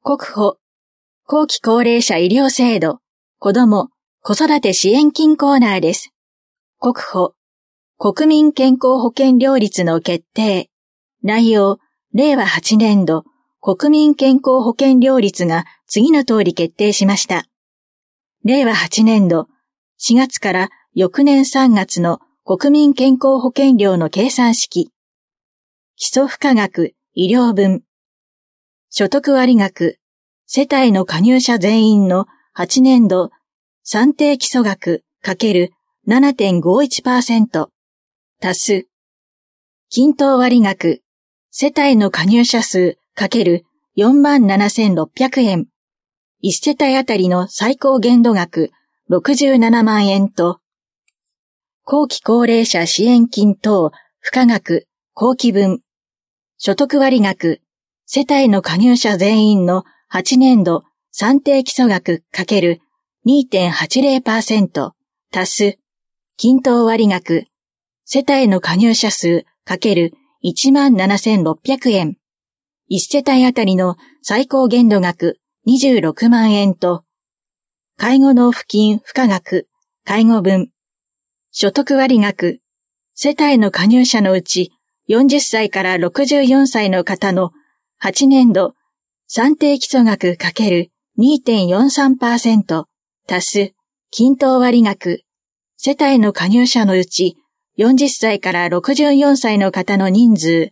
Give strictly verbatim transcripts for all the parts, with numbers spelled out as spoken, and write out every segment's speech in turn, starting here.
国保、後期高齢者医療制度、子ども・子育て支援金コーナーです。国保、国民健康保険料率の決定。内容、れいわはちねんど、国民健康保険料率が次の通り決定しました。れいわはちねんど、しがつから翌年さんがつの国民健康保険料の計算式。基礎付加額、医療分。所得割額、世帯の加入者全員のはちねんど算定基礎額 ×ななてんごいちパーセント 足す、均等割額、世帯の加入者数 ×よんまんななせんろっぴゃくえん、いち世帯あたりの最高限度額ろくじゅうななまんえんと、後期高齢者支援金等付加額後期分、所得割額、世帯の加入者全員のはちねんど算定基礎額 ×にてんはちぜろパーセント 足す、均等割額、世帯の加入者数 ×いちまんななせんろっぴゃくえん、いち世帯あたりの最高限度額にじゅうろくまんえんと、介護納付金付加額、介護分、所得割額、世帯の加入者のうちよんじゅっさいからろくじゅうよんさいの方のはちねんど算定基礎額 ×にてんよんさんパーセント 足す、均等割額、世帯の加入者のうちよんじゅっさいからろくじゅうよんさいの方の人数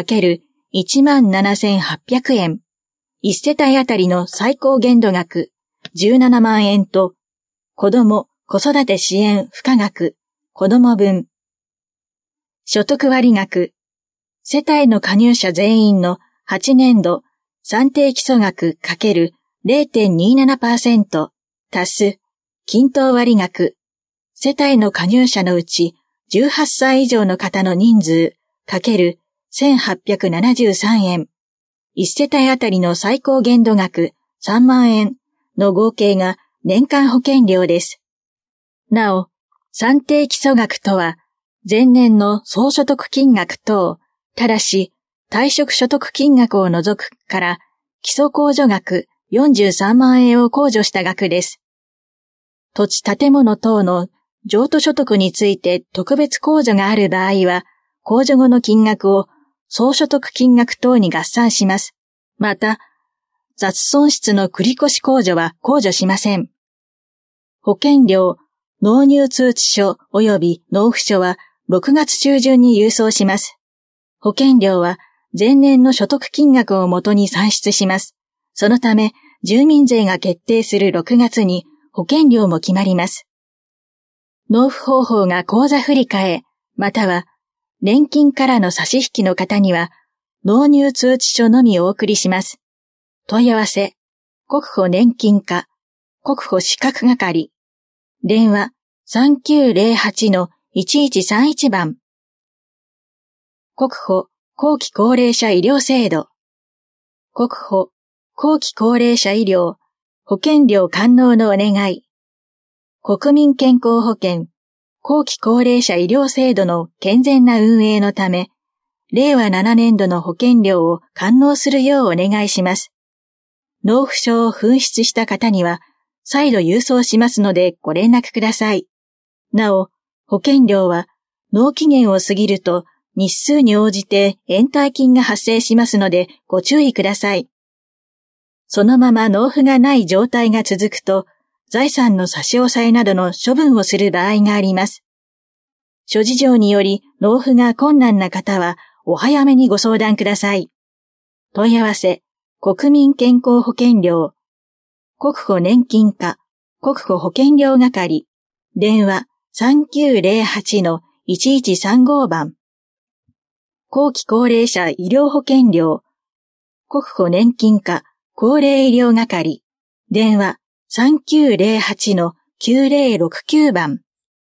×いちまんななせんはっぴゃくえん、いち世帯あたりの最高限度額じゅうななまんえんと、子ども・子育て支援付加額、子ども分、所得割額、世帯の加入者全員のはちねんど算定基礎額 ×れいてんにじゅうななパーセント 足す、均等割額、世帯の加入者のうちじゅうはっさい以上の方の人数 ×せんはっぴゃくななじゅうさんえん、いち世帯あたりの最高限度額さんまんえんの合計が年間保険料です。なお、算定基礎額とは、前年の総所得金額等、ただし、退職所得金額を除くから基礎控除額よんじゅうさんまんえんを控除した額です。土地建物等の譲渡所得について特別控除がある場合は、控除後の金額を総所得金額等に合算します。また、雑損失の繰越控除は控除しません。保険料、納入通知書及び納付書はろくがつちゅうじゅんに郵送します。保険料は前年の所得金額をもとに算出します。そのため、住民税が決定するろくがつに保険料も決まります。納付方法が口座振替、または年金からの差し引きの方には、納入通知書のみお送りします。問い合わせ、国保年金課、国保資格係、電話 さんきゅうぜろはちのいちいちさんいち 番。国保後期高齢者医療制度、国保後期高齢者医療保険料完納のお願い、国民健康保険後期高齢者医療制度の健全な運営のため、れいわななねんどの保険料を完納するようお願いします。納付書を紛失した方には、再度郵送しますのでご連絡ください。なお、保険料は納期限を過ぎると日数に応じて延滞金が発生しますのでご注意ください。そのまま納付がない状態が続くと、財産の差し押さえなどの処分をする場合があります。諸事情により納付が困難な方はお早めにご相談ください。問い合わせ、国民健康保険料、国保年金課、国保保険料係、電話 さんきゅうぜろはちのいちいちさんご 番。後期高齢者医療保険料、国保年金課、高齢医療係、電話さんきゅうぜろはちのきゅうぜろろくきゅう 番。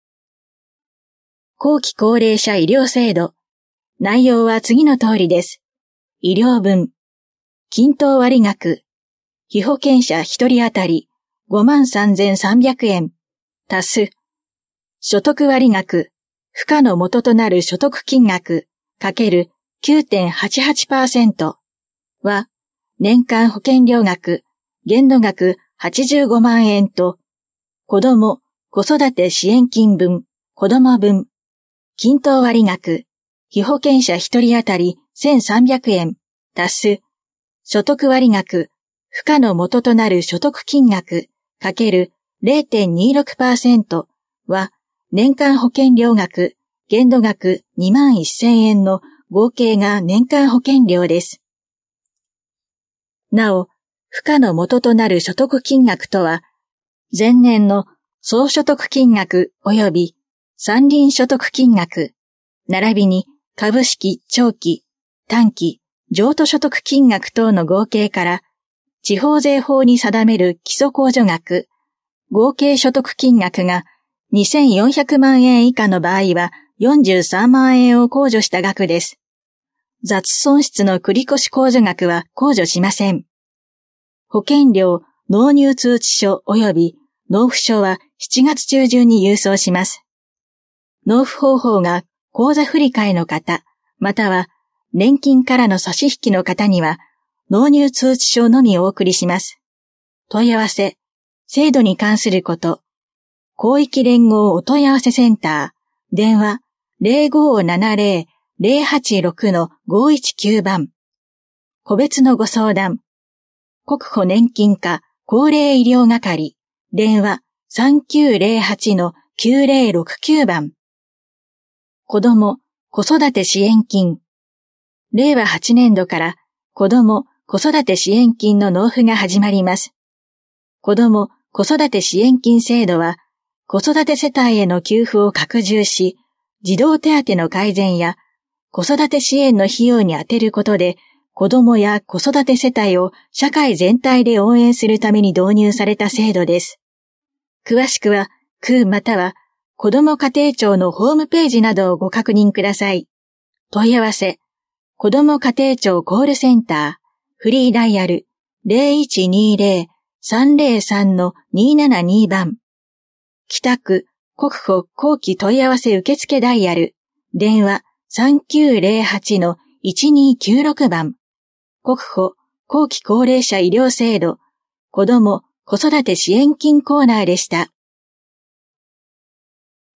後期高齢者医療制度。内容は次の通りです。医療分、均等割額、被保険者ひとり当たり ごまんさんぜんさんびゃくえん、足す、所得割額、付加の元となる所得金額、かける きゅうてんはちはちパーセント は、 年間保険料額、限度額はちじゅうごまんえんと、子ども・子育て支援金分、子ども分、均等割額、被保険者ひとり当たりせんさんびゃくえん、足す、所得割額、付加の元となる所得金額、かける れいてんにじゅうろくパーセント は、年間保険料額、限度額にまんせんえんの合計が年間保険料です。なお、付加の元となる所得金額とは、前年の総所得金額及び山林所得金額、並びに株式、長期、短期、譲渡所得金額等の合計から、地方税法に定める基礎控除額、合計所得金額がにせんよんひゃくまんえん以下の場合はよんじゅうさんまんえんを控除した額です。雑損失の繰越控除額は控除しません。保険料、納入通知書及び納付書はしちがつ中旬に郵送します。納付方法が口座振替の方、または年金からの差し引きの方には、納入通知書のみお送りします。問い合わせ、制度に関すること、広域連合お問い合わせセンター、電話 ゼロごーななゼロ ゼロはちろく ごーいちきゅう 番、個別のご相談、国保年金課高齢医療係、電話 さんきゅうゼロはち きゅうゼロろくきゅう 番、子ども・子育て支援金、れいわはちねんどから子ども・子育て支援金の納付が始まります。子ども・子育て支援金制度は、子育て世帯への給付を拡充し、児童手当の改善や子育て支援の費用に充てることで、子どもや子育て世帯を社会全体で応援するために導入された制度です。詳しくは、区または子ども家庭庁のホームページなどをご確認ください。問い合わせ、子ども家庭庁コールセンター、フリーダイヤル ゼロいちにゼロ さんゼロさん にーななに 番。北区国保後期問い合わせ受付ダイヤル、電話 さんきゅうゼロはち いちにきゅうろく 番。国保後期高齢者医療制度、子ども・子育て支援金コーナーでした。